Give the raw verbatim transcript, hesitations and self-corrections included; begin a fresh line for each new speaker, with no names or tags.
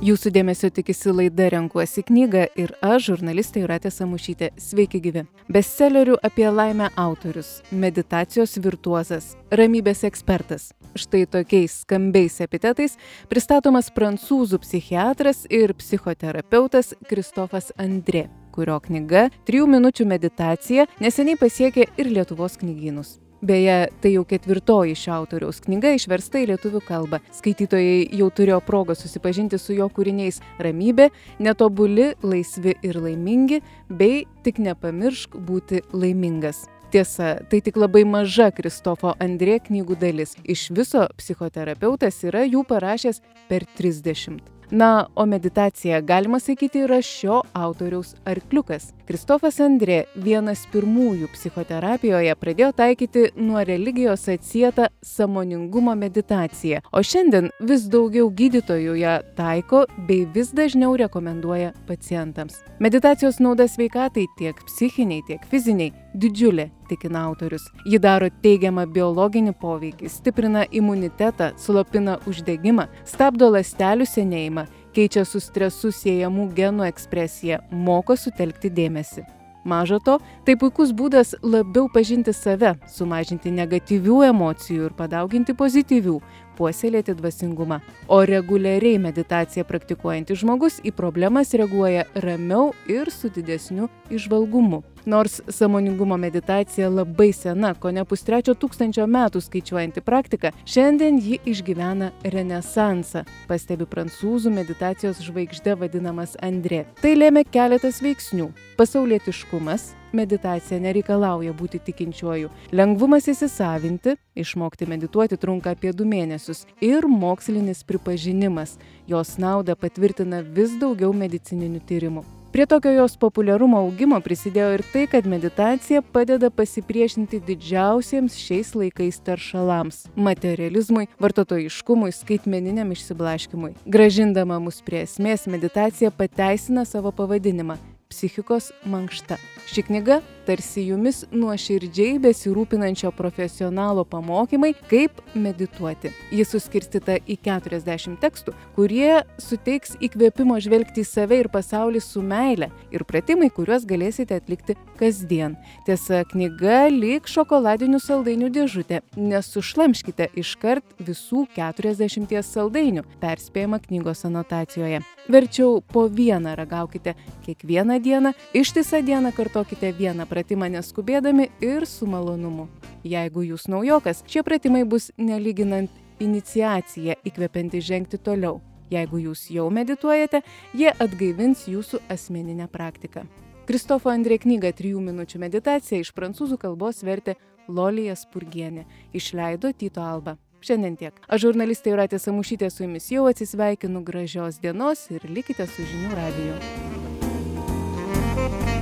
Jūsų dėmesio tikisi laida Renkuosi knygą ir aš, žurnalistė Jūratė Samušytė. Sveiki gyvi. Bestsellerių apie laimę autorius, meditacijos virtuozas, ramybės ekspertas. Štai tokiais skambiais epitetais pristatomas prancūzų psichiatras ir psichoterapeutas Kristofas Andrė, kurio knyga Trijų minučių meditacija neseniai pasiekė ir Lietuvos knygynus. Beje, tai jau ketvirtoji šio autoriaus knyga išversta į lietuvių kalbą. Skaitytojai jau turėjo progą susipažinti su jo kūriniais Ramybė, Netobuli, Laisvi ir laimingi, bei Tik nepamiršk būti laimingas. Tiesa, tai tik labai maža Kristofo Andrė knygų dalis. Iš viso psichoterapeutas yra jų parašęs per trisdešimt. Na, o meditacija, galima sakyti, yra šio autoriaus arkliukas. Kristofas Andrė vienas pirmųjų psichoterapijoje pradėjo taikyti nuo religijos atsietą sąmoningumo meditaciją, o šiandien vis daugiau gydytojų ją taiko bei vis dažniau rekomenduoja pacientams. Meditacijos nauda sveikatai tiek psichiniai, tiek fiziniai didžiulė, tikina autorius. Ji daro teigiamą biologinį poveikį, stiprina imunitetą, slopina uždegimą, stabdo ląstelių senėjimą, keičia su stresu siejamų genų ekspresiją, moko sutelkti dėmesį. Maža to, tai puikus būdas labiau pažinti save, sumažinti negatyvių emocijų ir padauginti pozityvių, puoselėti dvasingumą. O reguliariai meditaciją praktikuojantis žmogus į problemas reaguoja ramiau ir su didesniu įžvalgumu. Nors sąmoningumo meditacija labai sena, kone pustrečio tūkstančio metų skaičiuojanti praktika, šiandien ji išgyvena renesansą, pastebi prancūzų meditacijos žvaigžde vadinamas Andrė. Tai lėmė keletas veiksnių. Pasaulietiškumas. Meditacija nereikalauja būti tikinčiuoju. Lengvumas įsisavinti, išmokti medituoti trunka apie du mėnesius. Ir mokslinis pripažinimas. Jos naudą patvirtina vis daugiau medicininių tyrimų. Prie tokio jos populiarumo augimo prisidėjo ir tai, kad meditacija padeda pasipriešinti didžiausiems šiais laikais teršalams – materializmui, vartotojiškumui, skaitmeniniam išsiblaškymui. Grąžindama mus prie esmės, meditacija pateisina savo pavadinimą – psichikos mankšta. Ši knyga tarsi jumis nuoširdžiai besirūpinančio profesionalo pamokymai, kaip medituoti. Ji suskirstyta į keturiasdešimt tekstų, kurie suteiks įkvėpimo žvelgti į save ir pasaulį su meile, ir pratimai, kuriuos galėsite atlikti kasdien. Tiesa, knyga lyg šokoladinių saldainių dėžutė. Nesušlamškite iškart visų keturiasdešimties saldainių, perspėjama knygos anotacijoje. Verčiau po vieną ragaukite kiekvieną dieną, ištisą dieną kartokite vieną pratimą neskubėdami ir su malonumu. Jeigu jūs naujokas, šie pratimai bus nelyginant iniciacija įkvepianti žengti toliau. Jeigu jūs jau medituojate, jie atgaivins jūsų asmeninę praktiką. Kristofo Andrė knygą Trijų minučių meditacija iš prancūzų kalbos vertė Lolija Spurgienė. Išleido Tyto Alba. Šiandien tiek. Aš žurnalistė Jūratė Samušytė su jumis jau atsisveikinu, gražios dienos ir likite su Žinių radiju.